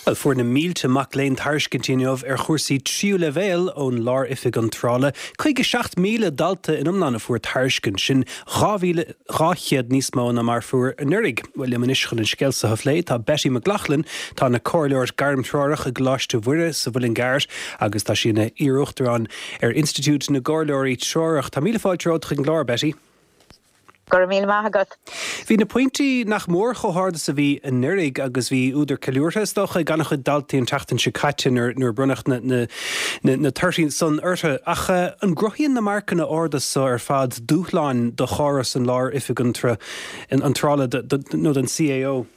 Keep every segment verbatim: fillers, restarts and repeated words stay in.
Well, for na mílte mac léin thaircintíineh ar chuirsaí tríú le bhéal ón lár ifig an trála, chuige seacht míle dalta in umlána fuair thaircin sin ráchiad níos mó na mar fuair an nurig. Well, le manisisiil an scéalsa haflé tá Betty McLaughlin tá na cóirleir garmtráireach a gláiste bhuire sa bhfuil an gairt agus tá sinna iarúchttar an ar Institute na Gárlóirí Tráireach. Tá míle fáilte rád chuig glár, Betty. Gur míl maithagad. Bhí na pointí nach mór chomharda sa bhí an nurig agus bhí úidir ceiliúrtas dócha ganach chu daltaí an teachtain se caite nuair brunach na na thirteen son urtha ach an grothíonn na marcanna ordas sa ar fad dúchláin do chóras an lár ifig an an trála nó den C A O.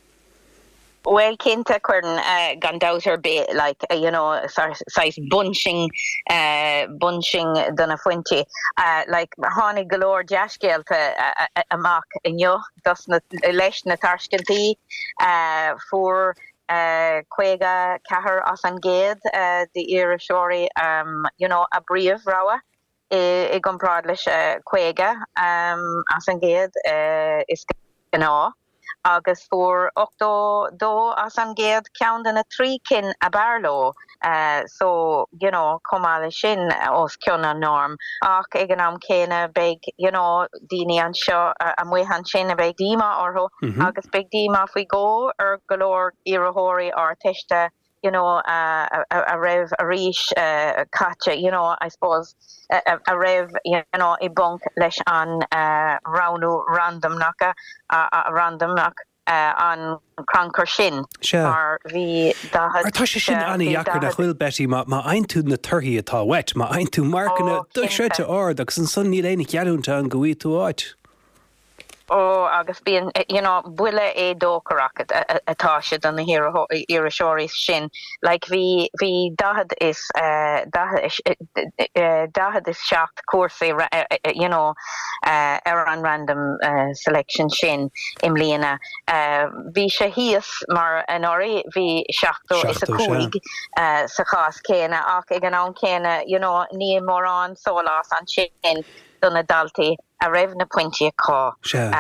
Well, Kinta Curtin, uh, gan daughter be like uh, you know, size bunching, uh, bunching donna fuente, uh, like Hani galore jashgel to a mock in yo, das na lesh na tarshkinti, uh, for uh, Quega Kahar Osanged, uh, the Irishori, um, you know, a brief rawa. I gon broadlish uh, Quega, um, Osanged, uh, is gna. Agus for octo do as an géad count in a three kin a barlow. Uh, so, you know, komala shin os kiona norm. Ach, eganam kena big, you know, dini an sho, a mwehan shin a big dima or ho. Mm-hmm. Agus big dima if we go, or galore irahori or tishta, you know, uh, a, a rev, a rish, uh, kacha, you know, I suppose, a, a rev, you know, a bunk lesh on, uh, rounu random naka, uh, a random knock, uh, on Crankor Shin. Sure. Or the, dahad. Ar tasha shin ani yakar na chwil Betty, ma, ma ein tú na turhi atá wet, ma ein tú markana, doi shrete ord, agus an son ni leini kialunta an gui tú ait. Oh, agus being, you know, buile e dokarakat atasha than the hero irishori shin. Like vi vi dahad is uh dahad is dahad is shocked course, you know, uh eran random uh, selection shin imliana. Uh vi shahias mar anori vi shachto is a kuig uh sakhas kena ak eganon kena, you know, ni moran solas an shin donna dalti. A rev na pointy cá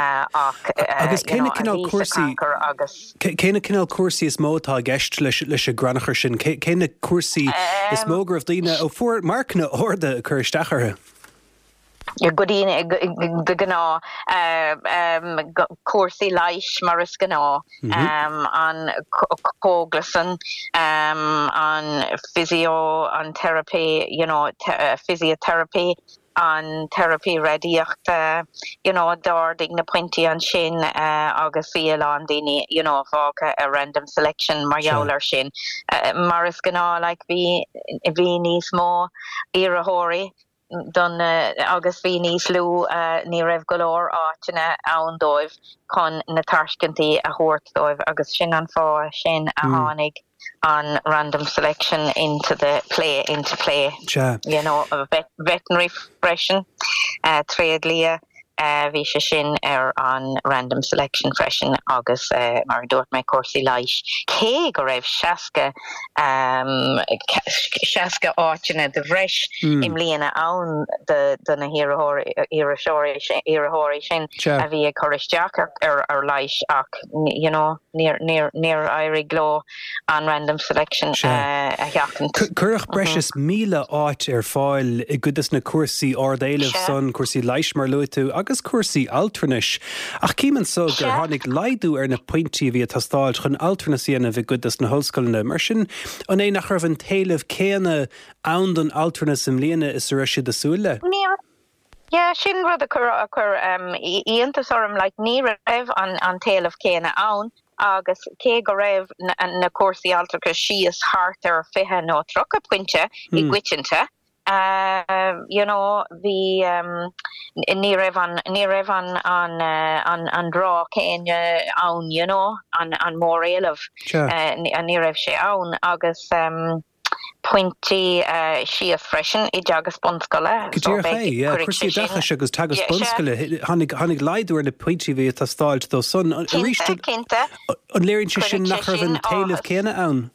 agus céine cinál cuasaí céine cinál cuasaí is mótá gceist leis leis a granachar sin céine cuasaí is mógur of daoine ó fuair marcna orda a chur istachartha. Your goodine the gna um cuasaí leish maris gna um on coglason um on physio on therapy, you know, physiotherapy. On therapy ready, uh, you know, darding na pointy on shin, uh, agus feel on dini, you know, foca a random selection, marjouler shin, uh, maris gana like vi, vi nis mo, irahori, done, uh, agus vi nis lu, uh, ni rev galore, archina, aun doiv, con na tarshkanti a hort doiv, agus shin on fo, shin a honig. On random selection into the play, into play, sure. You know, a vet, veterinary freshen, uh, trade lia, uh, visha shin er on random selection freshen, August, uh, mar dort me corsi leish. Ke gorev shaska, um, shaska archina, the vresh, imliana own the, the na hirahori, irahori, irahori shin, a via corish jacker, er, er leish, ak, you know, near, near, near Irie glow on random selection, sure. uh, a yakin. Curach precious míle áit ar fáil I goodness na cuasaí ordéileh son, cuasaí leish mar luitú, agus cuasaí alternis. Ach címan so gur hánig laidú ar na pointí bhí tá stáil chun alternaíana bhí goodness na hoscoilna mar sin an é nach raibh an taobh céanna ann don alternas im líana is ar siad asúla. Yeah, shin rud a cur a cur um íontas orm like ní raibh an an taobh céanna ann. Agus cé go raibh na, na cuasaí altrachas síos hart ar fiche nó trocha pointe I gwichinte. Uh, you know, the um, ní raibh an ní raibh an an uh, an an drá céin ann, you know, an an mór éileh. Sure. Uh, ní raibh sé ann agus um pointy uh, síos freisin I agus bonscoile. Go dtír é, cuasaí dachas agus tagas bonscoile hánig hánig laidú ar na pointí bhí tá stáilt do son an léironn sé sin nach raibh an taobh céanna ann.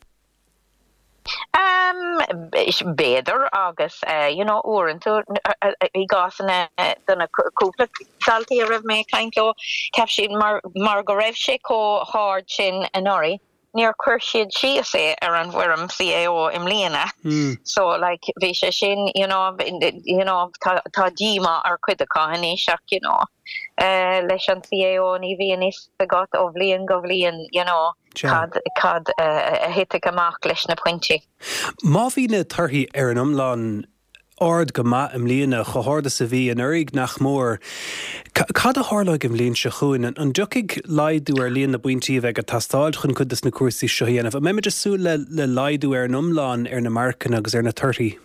Um, better agus, uh, you know, orintú I gasan donna cúpla daltaí a raibh mé caintlo ceap sin mar mar go raibh sé có hard sin an orí near cuirsiad si sé ar an bhuirim C A O im líana. Mm. So like bhí sé sin, you know, you know, tá díma ar chuide cáhaní seach, you know, uh, leis an C A O ní bhíon is a got ó bhlion go bhlion, you know, cad cad a hiite amach leis na pointí. Má bhí na tarthaí ar an umláin ard go maith im líana choharda sa bhí an uirigh nach mór. Cad a hálaigh im líon se chuin an ducaigh laidú ar líon na buintí bheith go tastáil chun chudas na cuasaí seo dhéanamh. A mé sú le le laidú ar an umláin ar na marcan agus ar na tarthaí.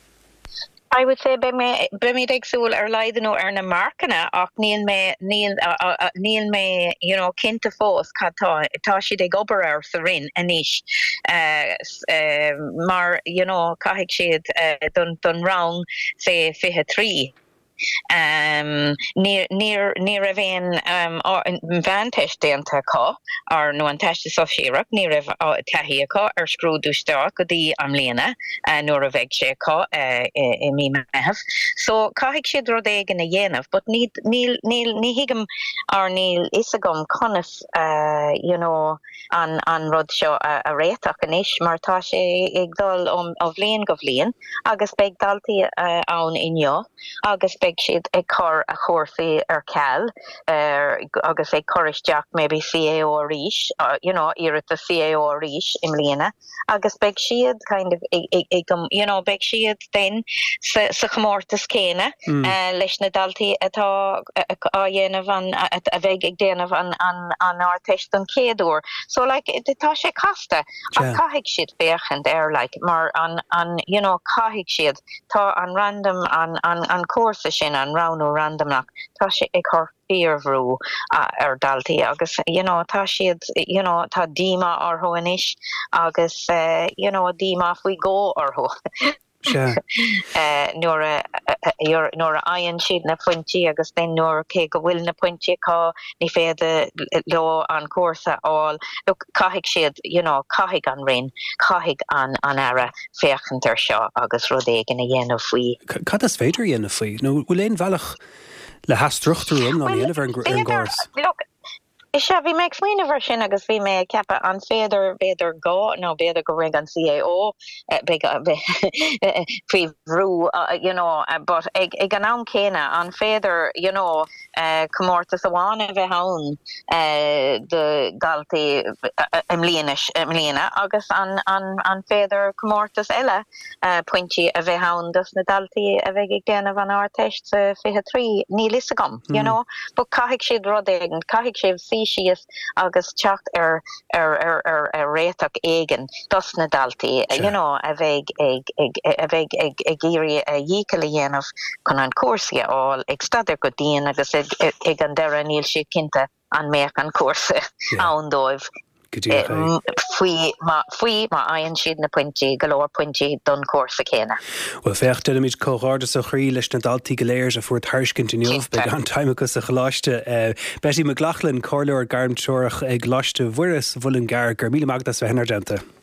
I would say be me be me digsúl ar leidenú ar na marcanna ach níl me níl níl me you know cinnta fós catá tá si ag obair ar sa rin aníis uh, mar you know caiigh siad uh, don don rang sé fiche trí. Um, near near near a vein um or vantage denta ka or no antash so shirak near a tahia ka or screw du stock the amlena and nor a veg ka uh me have so kahik shid rodeg in a yenav but need nil nil ni higam or nil isagum conif uh you know an an rod show a retak an ish martashi igdol um of lean govlean agus beg dalti uh on in yo agus beg siad ag cor a chórsaí ar ceall uh, agus ag choristeach maybe C A O ríis uh, you know irid a C A O ríis im líana agus beg siad kind of ag, ag, ag, um, you know beg siad den sa, sa chmórtas céine mm. uh, leis na daltaí atá a dhéanamh an a bheith ag déanamh an an an áirteist an céadúr so like tá sé casta a caiigh siad béchand ar like mar an an you know caiigh siad tá an random an an an cuasa sin an round ó randomnach tá sé ag chur fearhrú uh, ar daltaí agus you know tá siad you know tá díma orthu inis agus uh, you know díma faoi gó orthu. Sure. uh, nuair a nuair a aon siad na pointí agus den nuair cé go bhfuil na pointí cá ní féidir leo an cuasa áil look caiigh siad you know caiigh an rin caiigh an an ara féchantar seo agus rudéig in a dhéanamh faoi. Cad is féidir dhéanamh faoi? nó bhfuil éon bhealach le hastruchtú ná dhéanamh an gáras? Look, is sé bhí meid smaoine bhar sin agus bhí mé cepa an féidir béidir gá nó béidir go ring an C A O faoi bhrú you know but ag ag an am céine an féidir you know comórtas amháin a bheith ann de galtaí im líanais im líana agus an an an féidir comórtas eile pointí a bheith ann dus na daltaí a bheith ag déanamh an áirteist sa fiche trí ní lisagam you know but caiigh siad rodéig caiigh siad síos agus teacht ar ar ar ar ar réiteach éigen dus na daltaí you know a bheith ag ag a bheith ag ag géirí a dhícail dhéanamh chun an cuasaí áil ag staidir go dtíon agus ag ag an deire níl si cinnte an méach an cuasa ann dóibh. Fui ma fui ma aon siad na pointí galore pointí don cuasa céine. Well fecht deimiid cóharda sa chrí leis na daltaí go léir a fuair thuiscint inniuh be an timeachgus a choláiste Betty McLaughlin choirleir garmteoirach ag láiste bhuiras bhuilin gar gur míle magdas bheith henargenta.